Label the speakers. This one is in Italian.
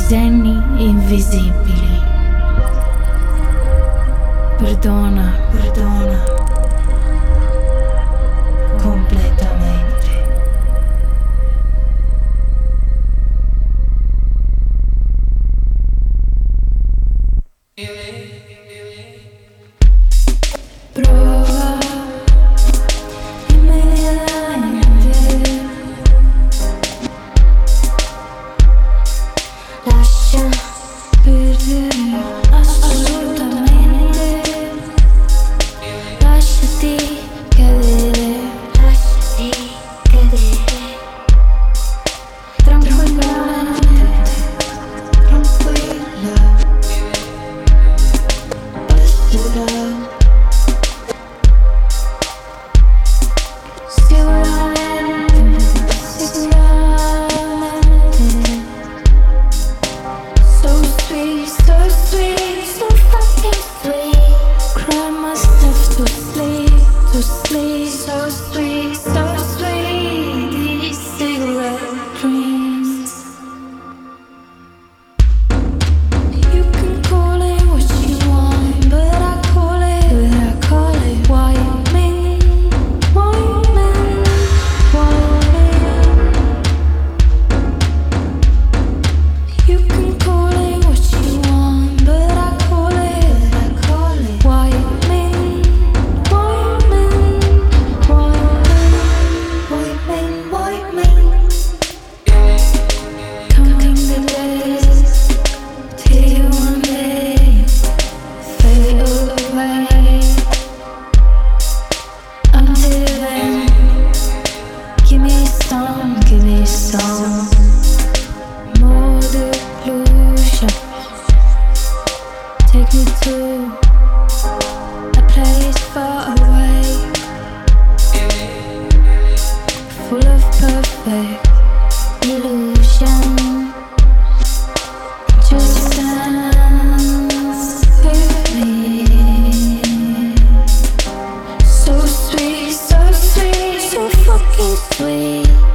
Speaker 1: disegni invisibili. Perdona, perdona, completamente. Prova immediatamente, lascia perdere assolutamente, lasciati cadere, tranquillamente, tranquilla, passerà. Take me to a place far away, full of perfect illusion. Just dance with me. So sweet, so sweet, so fucking sweet.